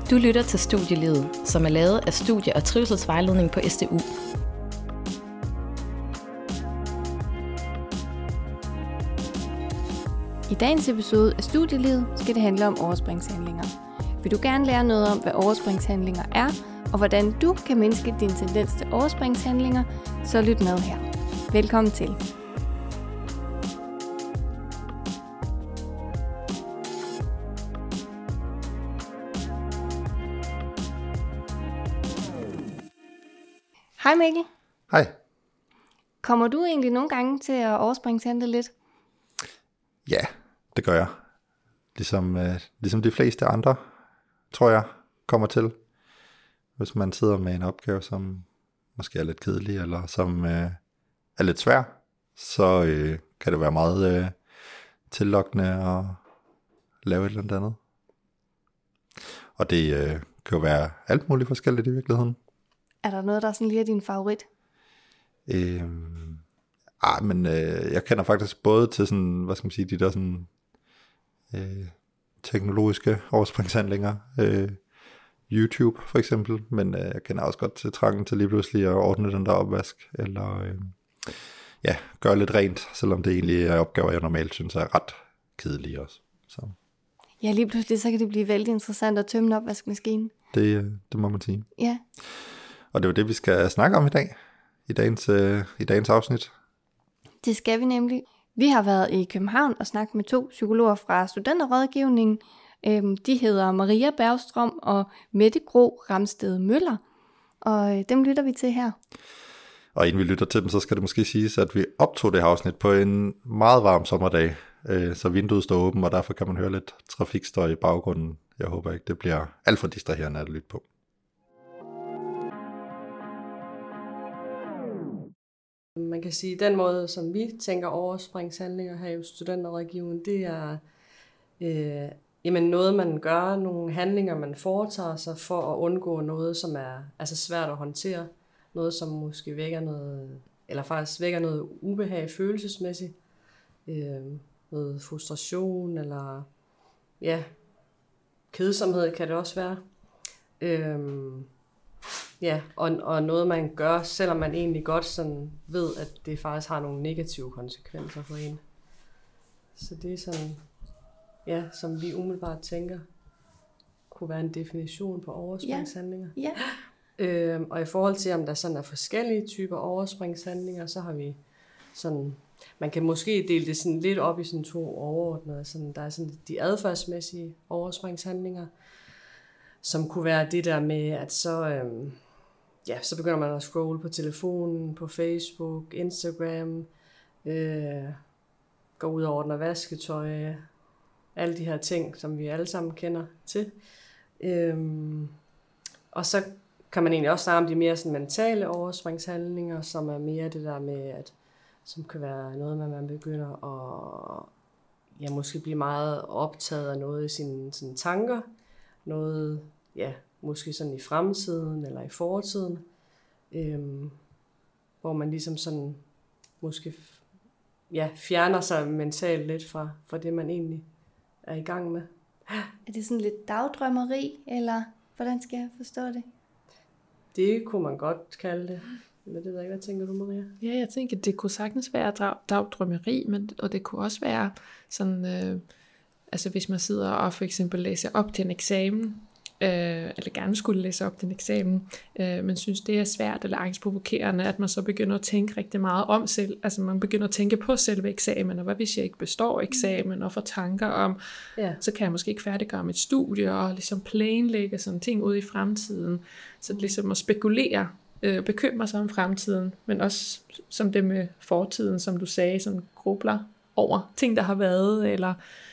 Du lytter til Studielivet, som er lavet af Studie- og Trivselsvejledning på SDU. I dagens episode af Studielivet skal det handle om overspringshandlinger. Vil du gerne lære noget om, hvad overspringshandlinger er, og hvordan du kan mindske din tendens til overspringshandlinger, så lyt med her. Velkommen til. Hej Mikkel. Hej. Kommer du egentlig nogle gange til at overspringshandle lidt? Ja, det gør jeg. Ligesom de fleste andre, tror jeg, kommer til. Hvis man sidder med en opgave, som måske er lidt kedelig, eller som er lidt svær, så kan det være meget tillokkende at lave et eller andet. Og det kan jo være alt muligt forskelligt i virkeligheden. Er der noget, der sådan lige er din favorit? Jeg kender faktisk både til sådan, hvad skal man sige, de der sådan teknologiske overspringshandlinger, YouTube for eksempel, men jeg kender også godt til trangen til lige pludselig at ordne den der opvask, eller gøre lidt rent, selvom det egentlig er opgaver, jeg normalt synes er ret kedelige også. Så. Ja, lige pludselig så kan det blive vældig interessant at tømme en opvaskemaskine. Det må man sige. Ja. Og det er jo det, vi skal snakke om i dag, i dagens afsnit. Det skal vi nemlig. Vi har været i København og snakket med 2 psykologer fra Studenterrådgivningen. De hedder Maria Bergstrøm og Mette Gro Ramsted Møller. Og dem lytter vi til her. Og inden vi lytter til dem, så skal det måske siges, at vi optog det her afsnit på en meget varm sommerdag. Så vinduet står åbent, og derfor kan man høre lidt trafikstøj i baggrunden. Jeg håber ikke, det bliver alt for distraherende at lytte på. Man kan sige, at den måde, som vi tænker overspringshandlinger her i Studenterrådgivningen, det er noget, man gør, nogle handlinger, man foretager sig for at undgå noget, som er svært at håndtere. Noget, som måske vækker noget ubehag følelsesmæssigt. Noget frustration, eller kedsomhed kan det også være. Og noget man gør, selvom man egentlig godt sådan ved, at det faktisk har nogle negative konsekvenser for en. Så det er sådan, som vi umiddelbart tænker, kunne være en definition på overspringshandlinger. Ja. Og i forhold til, om der sådan er forskellige typer overspringshandlinger, så har vi sådan, man kan måske dele det sådan lidt op i sådan 2 overordnede. Sådan, der er sådan de adfærdsmæssige overspringshandlinger, som kunne være det der med, at så begynder man at scrolle på telefonen, på Facebook, Instagram, gå ud og ordne vasketøj, alle de her ting, som vi alle sammen kender til. Og så kan man egentlig også snakke om de mere sådan mentale overspringshandlinger, som er mere det der med, som kan være noget med, at man begynder at måske blive meget optaget af noget i sine tanker, noget, måske sådan i fremtiden eller i fortiden, hvor man ligesom sådan måske fjerner sig mentalt lidt fra det, man egentlig er i gang med. Er det sådan lidt dagdrømmeri, eller hvordan skal jeg forstå det? Det kunne man godt kalde det. Men det ved jeg ikke, hvad tænker du, Maria? Ja, jeg tænker, det kunne sagtens være dagdrømmeri, og det kunne også være sådan, hvis man sidder og for eksempel læser op til en eksamen, eller gerne skulle læse op til en eksamen, men synes det er svært eller angstprovokerende, at man så begynder at tænke rigtig meget om selv, altså man begynder at tænke på selve eksamen, og hvad hvis jeg ikke består eksamen, og får tanker om, så kan jeg måske ikke færdiggøre mit studie, og ligesom planlægge sådan ting ud i fremtiden, så det ligesom at spekulere, bekymre sig om fremtiden, men også som det med fortiden, som du sagde, som grubler over ting, der har været, eller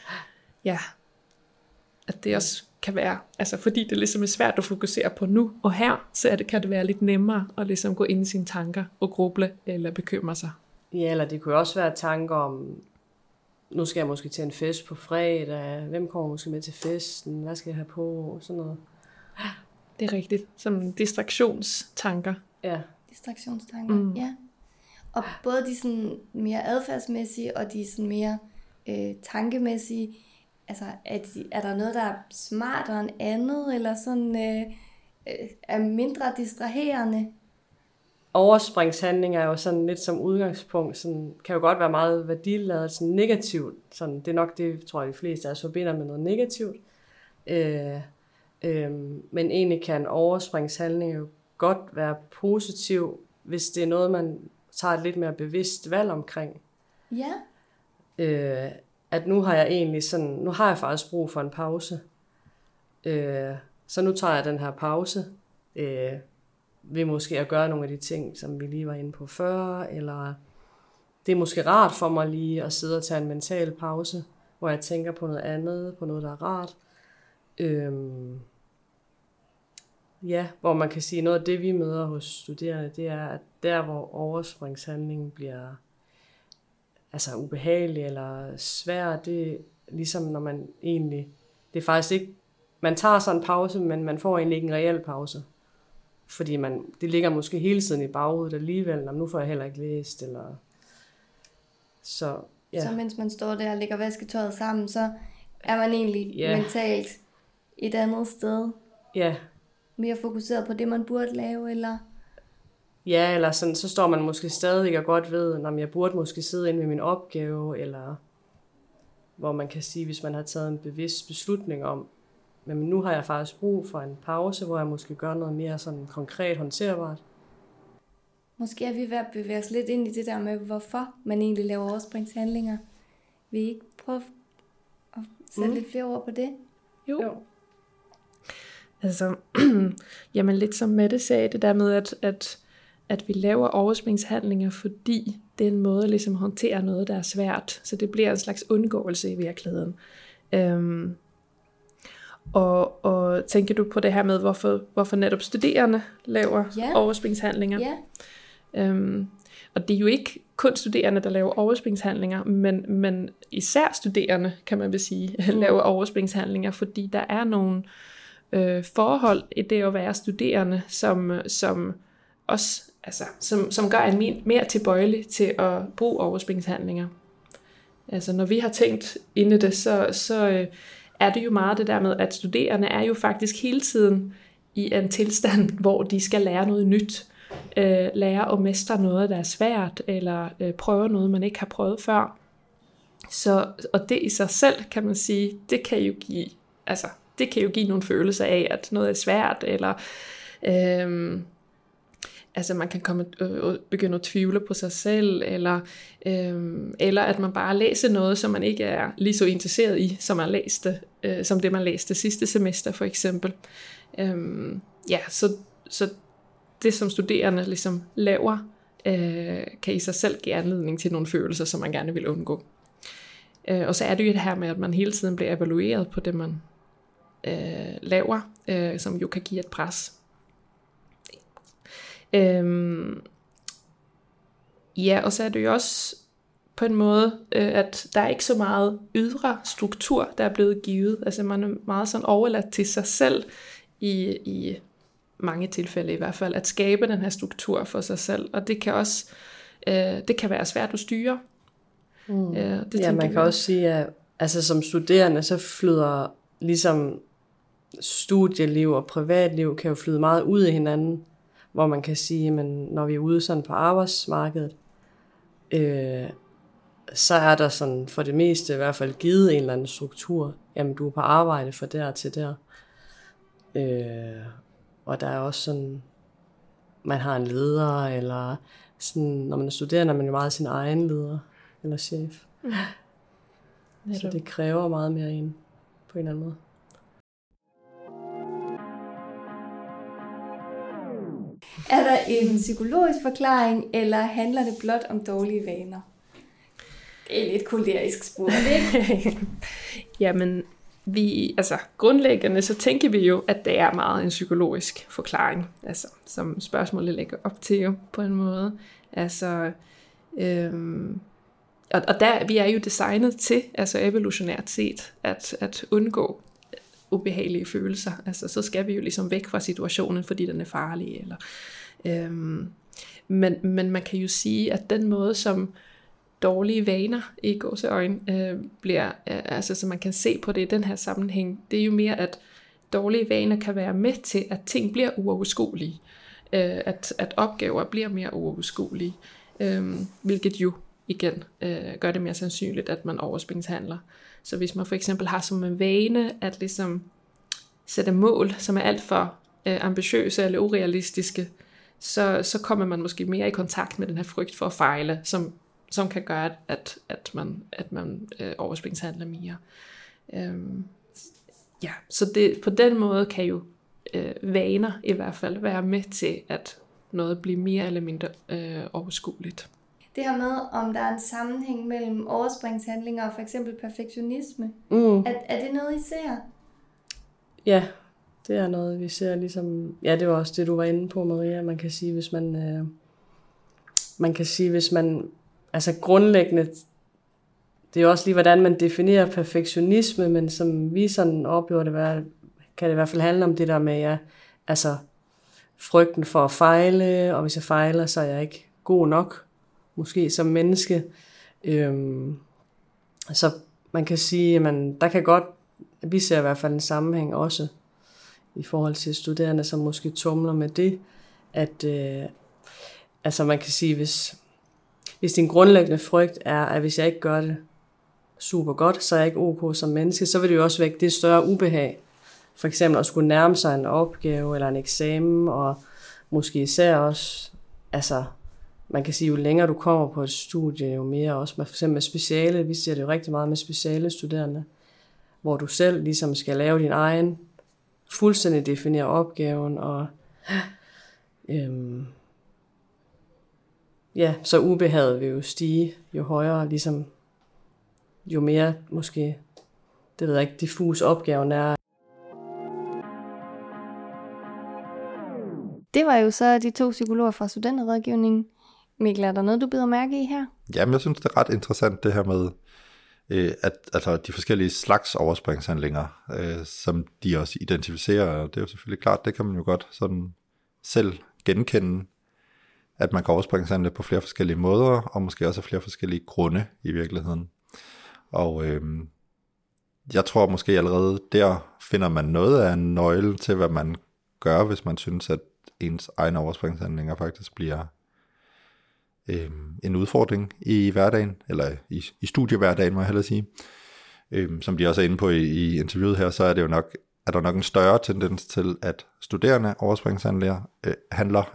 at det også kan være, fordi det ligesom er svært at fokusere på nu og her, så kan det være lidt nemmere at ligesom gå ind i sine tanker og gruble eller bekymre sig. Ja, eller det kunne også være tanker om, nu skal jeg måske til en fest på fredag, hvem kommer måske med til festen, hvad skal jeg have på, sådan noget. Det er rigtigt, som distraktionstanker. Ja. Distraktionstanker, ja. Og både de sådan mere adfærdsmæssige og de sådan mere tankemæssige, altså, er der noget, der er smartere end andet, eller sådan er mindre distraherende? Overspringshandlinger er jo sådan lidt som udgangspunkt, sådan, kan jo godt være meget værdiladet, sådan negativt. Sådan, det er nok det, tror jeg, de fleste af os forbinder med noget negativt. Men egentlig kan en overspringshandling jo godt være positiv, hvis det er noget, man tager et lidt mere bevidst valg omkring. Ja. At nu har jeg faktisk brug for en pause. Så nu tager jeg den her pause, ved måske at gøre nogle af de ting, som vi lige var inde på før, eller det er måske rart for mig lige at sidde og tage en mental pause, hvor jeg tænker på noget andet, på noget, der er rart. Hvor man kan sige, noget af det, vi møder hos studerende, det er, at der, hvor overspringshandlingen bliver altså ubehagelig eller svær, det er ligesom, når man egentlig, det er faktisk ikke, man tager sådan en pause, men man får egentlig ikke en reel pause. Fordi det ligger måske hele tiden i baghovedet alligevel, nu får jeg heller ikke læst, eller så, ja. Så mens man står der og lægger vasketøjet sammen, så er man egentlig mentalt et andet sted. Ja. Mere fokuseret på det, man burde lave, eller? Ja, eller sådan, så står man måske stadig og godt ved, om jeg burde måske sidde inde med min opgave, eller hvor man kan sige, hvis man har taget en bevidst beslutning om, men nu har jeg faktisk brug for en pause, hvor jeg måske gør noget mere sådan konkret håndterbart. Måske er vi ved at bevæge os lidt ind i det der med, hvorfor man egentlig laver overspringshandlinger. Vil I ikke prøve at sætte lidt flere ord på det? Jo. Altså, jamen lidt som Mette sagde, det der med, at vi laver overspringshandlinger, fordi det er en måde ligesom at håndtere noget, der er svært. Så det bliver en slags undgåelse i virkeligheden. Og tænker du på det her med, hvorfor netop studerende laver overspringshandlinger? Ja. Og det er jo ikke kun studerende, der laver overspringshandlinger, men især studerende, kan man vel sige, laver overspringshandlinger, fordi der er nogle forhold i det at være studerende, som også, altså, som gør en mere tilbøjelig til at bruge overspringshandlinger. Altså når vi har tænkt inde i det, så er det jo meget det der med, at studerende er jo faktisk hele tiden i en tilstand, hvor de skal lære noget nyt, lære at mestre noget, der er svært, eller prøve noget, man ikke har prøvet før. Og det i sig selv, kan man sige, det kan jo give nogle følelser af, at noget er svært, eller man kan begynde at tvivle på sig selv, eller at man bare læser noget, som man ikke er lige så interesseret i, som det man læste sidste semester for eksempel. Så det som studerende ligesom laver, kan i sig selv give anledning til nogle følelser, som man gerne vil undgå. Og så er det jo det her med, at man hele tiden bliver evalueret på det, man laver, som jo kan give et pres. Og så er det jo også på en måde, at der er ikke så meget ydre struktur, der er blevet givet. Altså man er meget sådan overladt til sig selv, i mange tilfælde i hvert fald, at skabe den her struktur for sig selv. Og det kan også det kan være svært at styre. Man kan også sige, at altså, som studerende, så flyder ligesom studieliv og privatliv kan jo flyde meget ud af hinanden, hvor man kan sige, men når vi er ude sådan på arbejdsmarkedet, så er der sådan for det meste i hvert fald givet en eller anden struktur. Jamen, du er på arbejde fra der til der. Og der er også sådan, man har en leder, eller sådan, når man er studerende, er man jo meget sin egen leder, eller chef. Så det kræver meget mere en, på en eller anden måde. Er der en psykologisk forklaring, eller handler det blot om dårlige vaner? Det er lidt kolerisk spurgt, ikke? Jamen, grundlæggende så tænker vi jo, at det er meget en psykologisk forklaring, altså, som spørgsmålet lægger op til jo, på en måde. Altså, og der, vi er jo designet til, altså evolutionært set, at undgå ubehagelige følelser. Altså, så skal vi jo ligesom væk fra situationen, fordi den er farlig. Eller, men man kan jo sige, at den måde, som dårlige vaner i gåseøjne bliver, altså så man kan se på det i den her sammenhæng, det er jo mere, at dårlige vaner kan være med til, at ting bliver uoverskuelige, at opgaver bliver mere uoverskuelige, hvilket jo igen gør det mere sandsynligt, at man overspringshandler. Så hvis man for eksempel har som en vane at ligesom sætte mål, som er alt for ambitiøse eller urealistiske, så kommer man måske mere i kontakt med den her frygt for at fejle, som kan gøre, at man overspringshandler mere. Ja, så det, på den måde kan jo vaner i hvert fald være med til, at noget bliver mere eller mindre overskueligt. Det her med, om der er en sammenhæng mellem overspringshandlinger og for eksempel perfektionisme. Er det noget, I ser? Ja, det er noget, vi ser ligesom... Ja, det var også det, du var inde på, Maria. Man kan sige, hvis man... Altså grundlæggende... Det er jo også lige, hvordan man definerer perfektionisme, men som vi sådan oplever det, kan det i hvert fald handle om det der med, ja, altså frygten for at fejle, og hvis jeg fejler, så er jeg ikke god nok, måske som menneske. Så man kan sige, at der kan godt, vi ser i hvert fald en sammenhæng også, i forhold til studerende, som måske tumler med det, at altså man kan sige, hvis din grundlæggende frygt er, at hvis jeg ikke gør det super godt, så er jeg ikke ok som menneske, så vil det jo også vække det større ubehag. For eksempel at skulle nærme sig en opgave eller en eksamen, og måske især også, altså man kan sige, jo længere du kommer på et studie, jo mere også, for eksempel med speciale, vi ser det jo rigtig meget med speciale studerende, hvor du selv ligesom skal lave din egen, fuldstændig definere opgaven, og ja, så ubehaget vil jo stige, jo højere, ligesom, jo mere måske, det ved jeg ikke, diffus opgaven er. Det var jo så de 2 psykologer fra Studenterrådgivningen. Mikkel, er der noget, du bider mærke i her? Jamen, jeg synes, det er ret interessant det her med, at altså, de forskellige slags overspringshandlinger, som de også identificerer, og det er jo selvfølgelig klart, det kan man jo godt sådan selv genkende, at man kan overspringshandle på flere forskellige måder, og måske også af flere forskellige grunde i virkeligheden. Og jeg tror måske allerede der finder man noget af en nøgle til, hvad man gør, hvis man synes, at ens egne overspringshandlinger faktisk bliver en udfordring i hverdagen, eller i studiehverdagen, må jeg hellere sige. Som de også er inde på i interviewet her, så er der nok en større tendens til, at studerende overspringshandler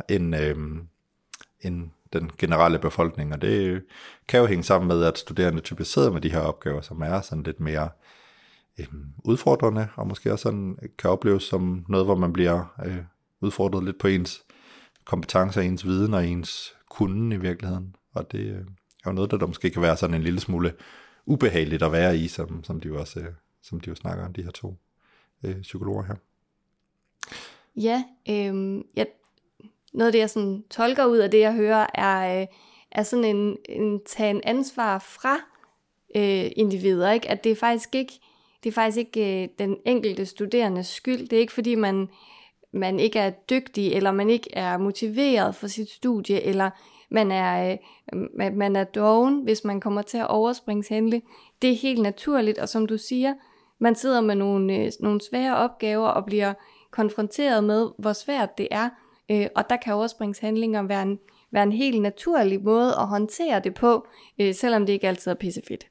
end den generelle befolkning, og det kan jo hænge sammen med, at studerende typisk sidder med de her opgaver, som er sådan lidt mere udfordrende, og måske også sådan kan opleves som noget, hvor man bliver udfordret lidt på ens kompetencer, ens viden og ens kunden i virkeligheden, og det er jo noget, der måske kan være sådan en lille smule ubehageligt at være i, som de jo snakker om, de her 2 psykologer her. Ja, noget af det, jeg sådan tolker ud af det, jeg hører, er sådan en tage en ansvar fra individer, ikke? At det er faktisk ikke den enkelte studerendes skyld. Det er ikke fordi man ikke er dygtig, eller man ikke er motiveret for sit studie, eller man er doven, hvis man kommer til at overspringshandle. Det er helt naturligt, og som du siger, man sidder med nogle svære opgaver og bliver konfronteret med, hvor svært det er, og der kan overspringshandlinger være en helt naturlig måde at håndtere det på, selvom det ikke altid er pissefedt.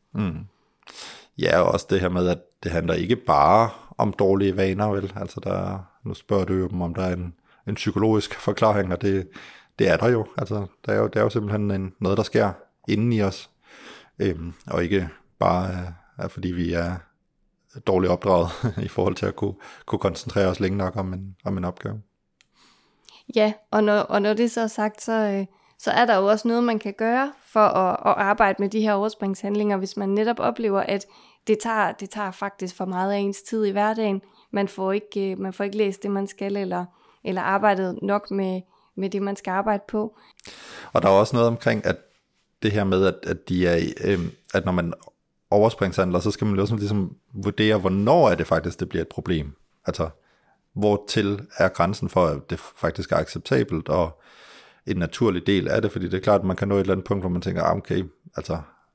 Ja, og også det her med, at det handler ikke bare om dårlige vaner, vel? Altså nu spørger du jo dem, om der er en psykologisk forklaring, og det er der jo. Altså, det er jo simpelthen noget, der sker inden i os, og ikke bare fordi vi er dårligt opdraget i forhold til at kunne koncentrere os længe nok om en opgave. Ja, og når det så er sagt, så er der jo også noget, man kan gøre for at arbejde med de her overspringshandlinger, hvis man netop oplever, at det tager faktisk for meget af ens tid i hverdagen. Man får ikke læst det, man skal, eller arbejdet nok med det, man skal arbejde på. Og der er også noget omkring, at det her med, at de er, at når man overspringshandler, så skal man også ligesom vurdere, hvornår er det faktisk, det bliver et problem. Altså, hvortil er grænsen for, at det faktisk er acceptabelt, og en naturlig del af det, fordi det er klart, at man kan nå et eller andet punkt, hvor man tænker, okay, altså,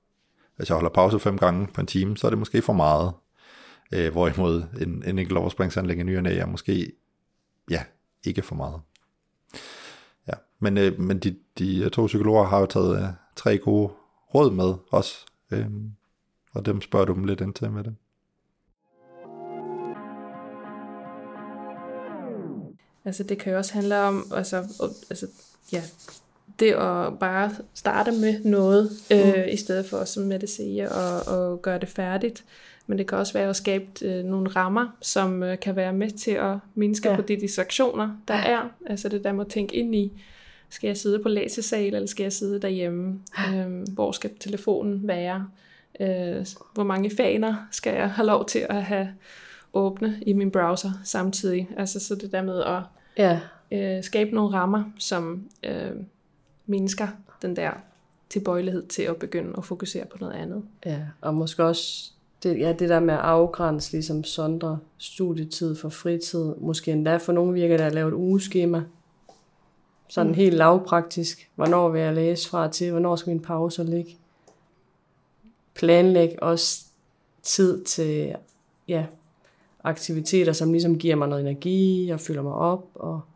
Hvis jeg holder pause 5 gange på en time, så er det måske for meget. Hvorimod en enkelt overspringshandling i ny og næ er måske ikke for meget. Ja, men de 2 psykologer har jo taget 3 gode råd med os, og dem spørger du dem lidt ind til med det. Altså det kan jo også handle om, det at bare starte med noget, i stedet for, som Mette siger, og gøre det færdigt. Men det kan også være at skabe nogle rammer, som kan være med til at mindske på de distraktioner, der er. Altså det der med at tænke ind i, skal jeg sidde på læsesal, eller skal jeg sidde derhjemme? Hvor skal telefonen være? Hvor mange faner skal jeg have lov til at have åbne i min browser samtidig? Altså så det der med at skabe nogle rammer, som mindsker den der tilbøjelighed til at begynde at fokusere på noget andet. Ja, og måske også det der med at afgrænse, ligesom sondre studietid for fritid. Måske endda for nogle virker det at lave et ugeskema. Sådan helt lavpraktisk. Hvornår vil jeg læse fra til? Hvornår skal min pauser ligge? Planlæg også tid til aktiviteter, som ligesom giver mig noget energi og fylder mig op.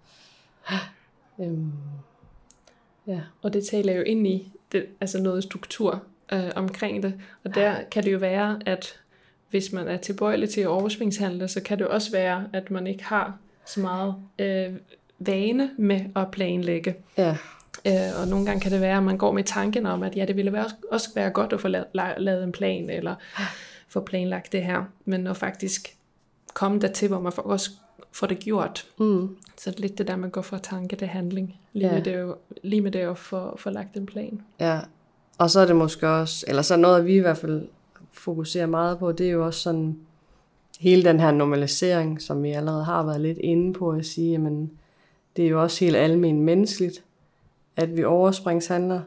Og det taler jo ind i det, altså noget struktur omkring det. Og der kan det jo være, at hvis man er tilbøjelig til at overspringshandle, så kan det jo også være, at man ikke har så meget vane med at planlægge. Ja. Og nogle gange kan det være, at man går med tanken om, at det ville også være godt at få lavet en plan, eller få planlagt det her. Men at faktisk komme dertil, hvor man også får det gjort. Så lidt det der, man går fra tanke til handling. Lige med det at få lagt en plan. Ja, og så er det måske også, eller så noget, vi i hvert fald fokuserer meget på, det er jo også sådan, hele den her normalisering, som vi allerede har været lidt inde på at sige, jamen, det er jo også helt almen menneskeligt, at vi overspringshandler.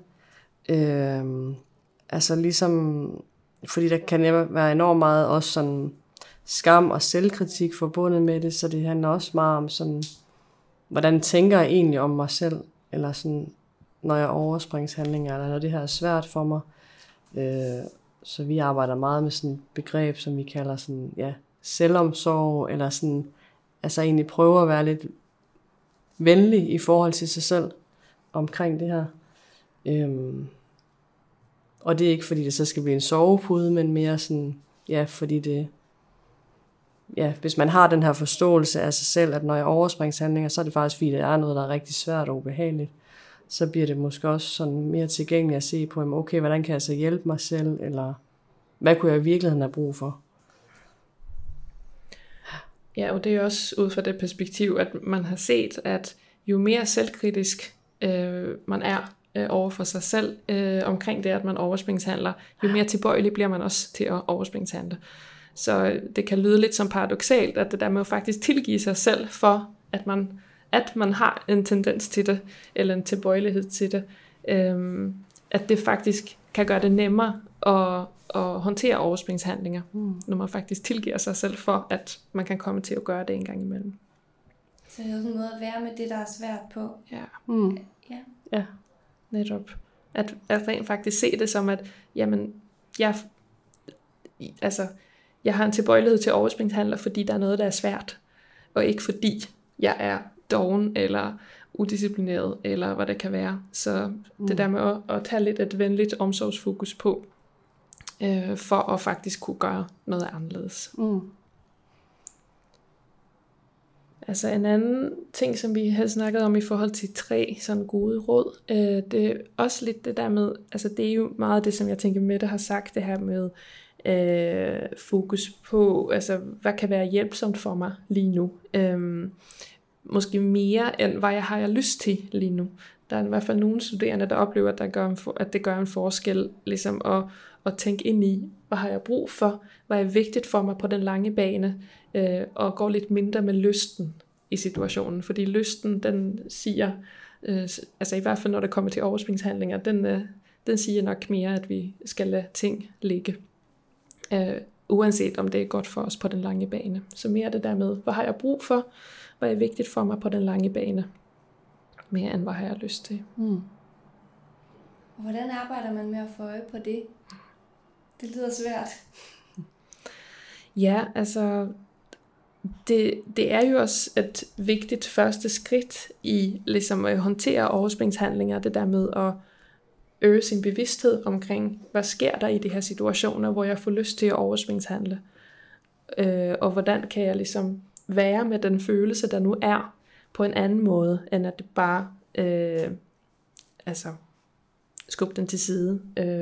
Altså ligesom, fordi der kan være enormt meget også sådan skam og selvkritik forbundet med det, så det handler også meget om sådan, hvordan tænker jeg egentlig om mig selv, eller sådan, når jeg overspringshandlinger, eller når det her er svært for mig. Så vi arbejder meget med sådan et begreb, som vi kalder sådan, selvomsorg, eller sådan, altså egentlig prøve at være lidt venlig i forhold til sig selv omkring det her. Og det er ikke fordi det så skal blive en sovepude, men mere sådan, fordi det, hvis man har den her forståelse af sig selv, at når jeg overspringshandlinger, så er det faktisk fordi det er noget, der er rigtig svært og ubehageligt. Så bliver det måske også sådan mere tilgængeligt at se på, okay, hvordan kan jeg så hjælpe mig selv, eller hvad kunne jeg i virkeligheden have brug for? Ja, og det er også ud fra det perspektiv, at man har set, at jo mere selvkritisk man er over for sig selv omkring det, at man overspringshandler, jo mere tilbøjelig bliver man også til at overspringshandle. Så det kan lyde lidt som paradoksalt, at det der med at faktisk tilgive sig selv for, at man har en tendens til det, eller en tilbøjelighed til det, at det faktisk kan gøre det nemmere at håndtere overspringshandlinger, når man faktisk tilgiver sig selv for, at man kan komme til at gøre det en gang imellem. Så det er jo sådan noget at være med det, der er svært på. Ja, netop. At rent faktisk se det som, at jamen, jeg har en tilbøjelighed til overspringshandler, fordi der er noget, der er svært, og ikke fordi jeg er doven, eller udisciplineret, eller hvad det kan være. Så det der med at tage lidt et venligt omsorgsfokus på, for at faktisk kunne gøre noget anderledes. Altså en anden ting, som vi havde snakket om i forhold til 3 sådan gode råd, det er også lidt det der med, altså det er jo meget det, som jeg tænker Mette har sagt, det her med fokus på, altså hvad kan være hjælpsomt for mig lige nu. Måske mere end hvad jeg har lyst til lige nu. Der er i hvert fald nogle studerende, der oplever, at det gør en forskel, ligesom at tænke ind i, hvad har jeg brug for, hvad er vigtigt for mig på den lange bane, og gå lidt mindre med lysten i situationen, fordi lysten, den siger, altså i hvert fald når det kommer til overspringshandlinger, den siger nok mere, at vi skal lade ting ligge, uanset om det er godt for os på den lange bane. Så mere det der med, hvad har jeg brug for, hvad er vigtigt for mig på den lange bane, mere end hvad har jeg lyst til. Og hvordan arbejder man med at få øje på det? Det lyder svært. Ja, altså det er jo også et vigtigt første skridt i ligesom at håndtere overspringshandlinger, det der med at øge sin bevidsthed omkring, hvad sker der i de her situationer, hvor jeg får lyst til at overspringshandle, og hvordan kan jeg ligesom være med den følelse, der nu er, på en anden måde, end at det bare skubbe den til side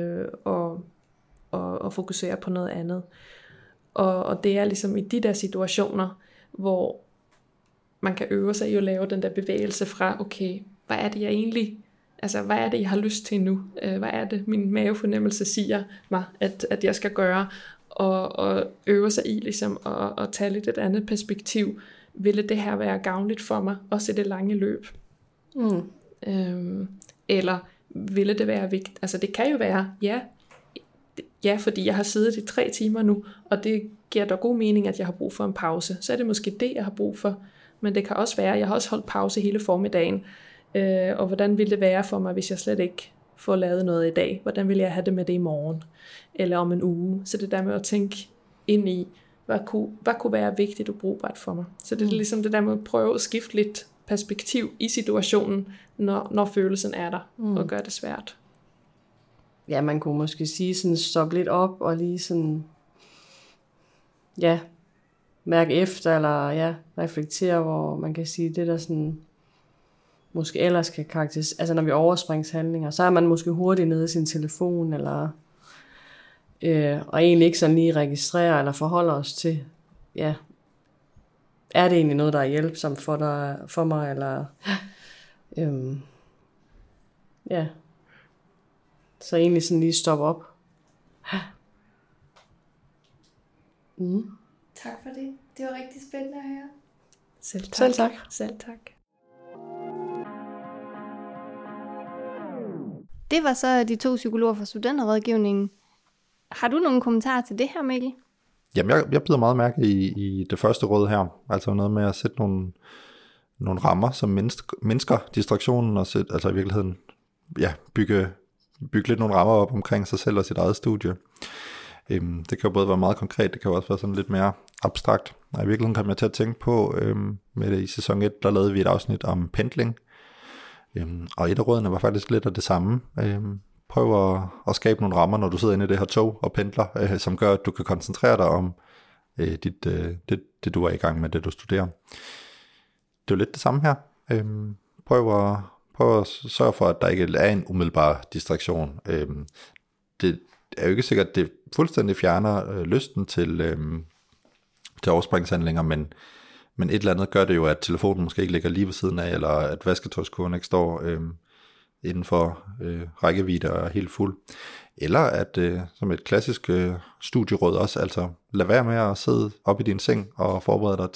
og fokusere på noget andet. Og det er ligesom i de der situationer, hvor man kan øve sig i at lave den der bevægelse fra, okay, hvad er det jeg egentlig, altså hvad er det jeg har lyst til nu? Hvad er det min mavefornemmelse siger mig, at jeg skal gøre? Og øve sig i ligesom at tage lidt et andet perspektiv. Ville det her være gavnligt for mig, også i det lange løb? Eller ville det være vigtigt? Altså det kan jo være, ja, fordi jeg har siddet i 3 timer nu, og det giver da god mening, at jeg har brug for en pause. Så er det måske det, jeg har brug for. Men det kan også være, at jeg har også holdt pause hele formiddagen. Og hvordan ville det være for mig, hvis jeg slet ikke får lavet noget i dag? Hvordan ville jeg have det med det i morgen? Eller om en uge? Så det der med at tænke ind i, hvad kunne være vigtigt og brugbart for mig? Så det er ligesom det der med at prøve at skifte lidt perspektiv i situationen, når følelsen er der, og gør det svært. Ja, man kunne måske sige sådan, stoppe lidt op og lige sådan, ja, mærke efter, eller ja, reflektere, hvor man kan sige, det der sådan, måske ellers kan karakterisere, altså når vi overspringshandlinger, så er man måske hurtigt nede i sin telefon, eller og egentlig ikke sådan lige registrerer, eller forholder os til, ja, er det egentlig noget, der er hjælpsomt for mig, eller ja, så egentlig sådan lige stoppe op. Tak for det. Det var rigtig spændende at høre. Selv tak. Selv tak. Selv tak. Det var så de 2 psykologer fra Studenterrådgivningen. Har du nogle kommentarer til det her, Mikkel? Jamen, jeg bider meget mærke i det første råd her. Altså noget med at sætte nogle rammer, som mindsker distraktionen, og altså i virkeligheden bygge lidt nogle rammer op omkring sig selv og sit eget studie. Det kan jo både være meget konkret, det kan jo også være sådan lidt mere abstrakt. Og i virkeligheden kom jeg til at tænke på, med det i sæson 1, der lavede vi et afsnit om pendling. Og et af rådene var faktisk lidt af det samme. Prøv at skabe nogle rammer, når du sidder inde i det her tog og pendler, som gør, at du kan koncentrere dig om det du er i gang med, det du studerer. Det er jo lidt det samme her. Prøv at sørge for, at der ikke er en umiddelbar distraktion. Det er jo ikke sikkert, at det fuldstændig fjerner lysten til overspringshandlinger, men et eller andet gør det jo, at telefonen måske ikke ligger lige ved siden af, eller at vasketøjskurven ikke står inden for rækkevidde og er helt fuld. Eller at, som et klassisk studieråd også, altså lad være med at sidde op i din seng og forberede dig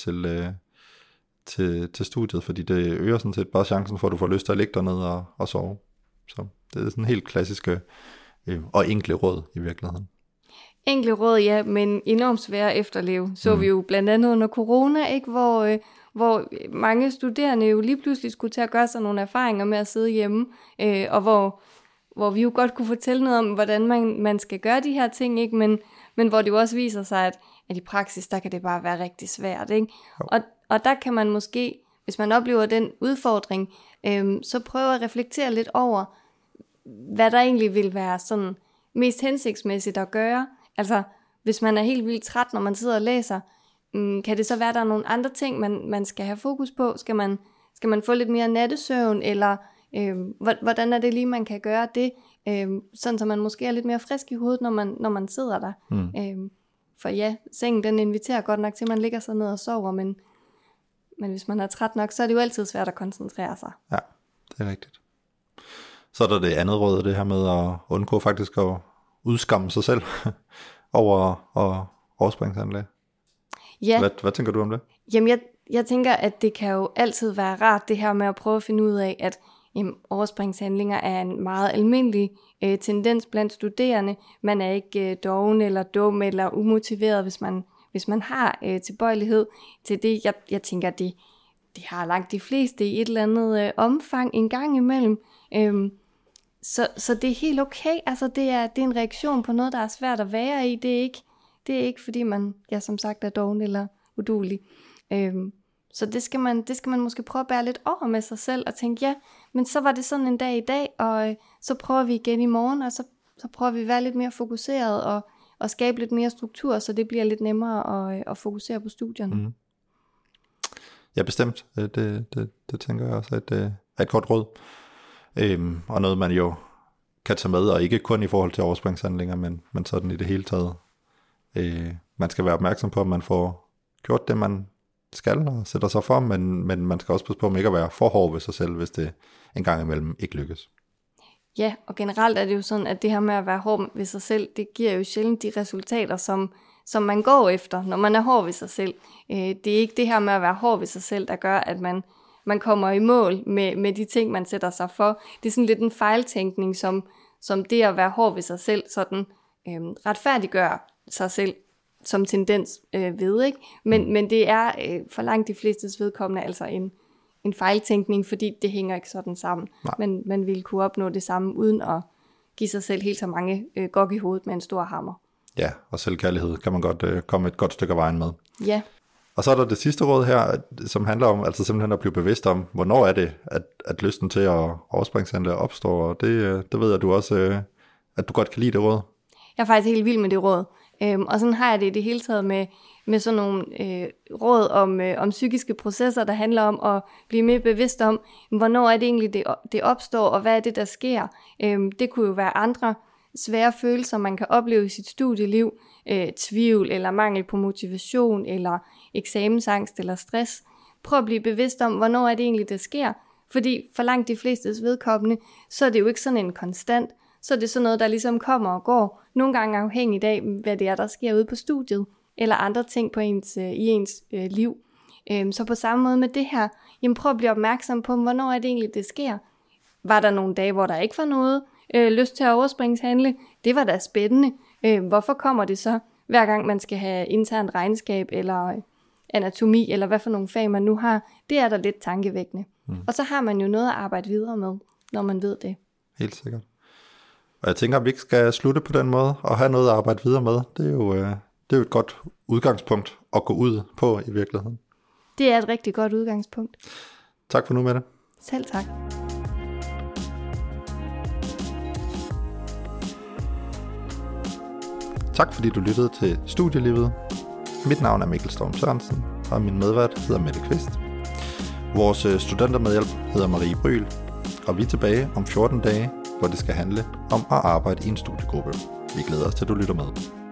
til studiet, fordi det øger sådan set bare chancen for, at du får lyst til at ligge dernede og sove. Så det er sådan helt klassiske og enkle råd i virkeligheden. Enkle råd, ja, men enormt svære at efterleve. Så vi jo blandt andet under corona, ikke, hvor mange studerende jo lige pludselig skulle til at gøre sig nogle erfaringer med at sidde hjemme, og hvor vi jo godt kunne fortælle noget om, hvordan man skal gøre de her ting, ikke, men hvor det jo også viser sig, at i praksis, der kan det bare være rigtig svært, ikke? Og der kan man måske, hvis man oplever den udfordring, så prøve at reflektere lidt over, hvad der egentlig vil være sådan mest hensigtsmæssigt at gøre. Altså, hvis man er helt vildt træt, når man sidder og læser, kan det så være, at der er nogle andre ting, man skal have fokus på? Skal man få lidt mere nattesøvn, eller hvordan er det lige, man kan gøre det? Sådan, så man måske er lidt mere frisk i hovedet, når man sidder der. For ja, sengen den inviterer godt nok til, at man ligger sig ned og sover, men hvis man er træt nok, så er det jo altid svært at koncentrere sig. Ja, det er rigtigt. Så er der det andet råd, det her med at undgå faktisk at udskamme sig selv over at overspringshandle. Ja. Hvad tænker du om det? Jamen, jeg tænker, at det kan jo altid være rart, det her med at prøve at finde ud af, at overspringshandlinger er en meget almindelig tendens blandt studerende. Man er ikke doven eller dum eller umotiveret, hvis man har tilbøjelighed til det. Jeg tænker, at det har langt de fleste i et eller andet omfang en gang imellem. Så det er helt okay. Altså det er en reaktion på noget, der er svært at være i. Det er ikke fordi man, som sagt, er doven eller uduelig. Så det skal man måske prøve at bære lidt over med sig selv og tænke, ja, men så var det sådan en dag i dag, og så prøver vi igen i morgen, og så prøver vi at være lidt mere fokuseret og skabe lidt mere struktur, så det bliver lidt nemmere at fokusere på studierne. Mm. Ja, bestemt. Det tænker jeg også, at det er et godt råd. Og noget, man jo kan tage med, og ikke kun i forhold til overspringshandlinger, men sådan i det hele taget. Man skal være opmærksom på, at man får gjort det, man skal og sætter sig for, men man skal også passe på, at ikke at være for hård ved sig selv, hvis det en gang imellem ikke lykkes. Ja, og generelt er det jo sådan, at det her med at være hård ved sig selv, det giver jo sjældent de resultater, som man går efter, når man er hård ved sig selv. Det er ikke det her med at være hård ved sig selv, der gør, at man kommer i mål med de ting, man sætter sig for. Det er sådan lidt en fejltænkning, som det at være hård ved sig selv, sådan retfærdiggør sig selv som tendens ved, ikke? Men det er for langt de flestes vedkommende altså en fejltænkning, fordi det hænger ikke sådan sammen. Men man ville kunne opnå det samme, uden at give sig selv helt så mange gok i hovedet med en stor hammer. Ja, og selvkærlighed kan man godt komme et godt stykke af vejen med. Ja. Og så er der det sidste råd her, som handler om altså simpelthen at blive bevidst om, hvornår er det, at lysten til at overspringshandle opstår, og det ved jeg, du også, at du godt kan lide det råd. Jeg er faktisk helt vild med det råd. Og sådan har jeg det i det hele taget med sådan nogle råd om psykiske processer, der handler om at blive mere bevidst om, hvornår er det egentlig, det opstår, og hvad er det, der sker. Det kunne jo være andre svære følelser, man kan opleve i sit studieliv, tvivl eller mangel på motivation, eller eksamensangst eller stress. Prøv at blive bevidst om, hvornår er det egentlig, det sker. Fordi for langt de flestes vedkommende, så er det jo ikke sådan en konstant. Så er det sådan noget, der ligesom kommer og går. Nogle gange afhængigt af, hvad det er, der sker ude på studiet, eller andre ting på i ens liv. Så på samme måde med det her, jamen prøv at blive opmærksom på, hvornår er det egentlig, det sker. Var der nogle dage, hvor der ikke var noget lyst til at overspringshandle? Det var da spændende. Hvorfor kommer det så, hver gang man skal have internt regnskab, eller anatomi, eller hvad for nogle fag man nu har? Det er da lidt tankevækkende. Og så har man jo noget at arbejde videre med, når man ved det. Helt sikkert. Og jeg tænker, at vi ikke skal slutte på den måde, og have noget at arbejde videre med. Det er jo et godt udgangspunkt at gå ud på i virkeligheden. Det er et rigtig godt udgangspunkt. Tak for nu, Mette. Selv tak. Tak fordi du lyttede til Studielivet. Mit navn er Mikkel Storm Sørensen, og min medvært hedder Mette Kvist. Vores studentermedhjælp hedder Marie Bryl, og vi er tilbage om 14 dage, hvor det skal handle om at arbejde i en studiegruppe. Vi glæder os til, at du lytter med.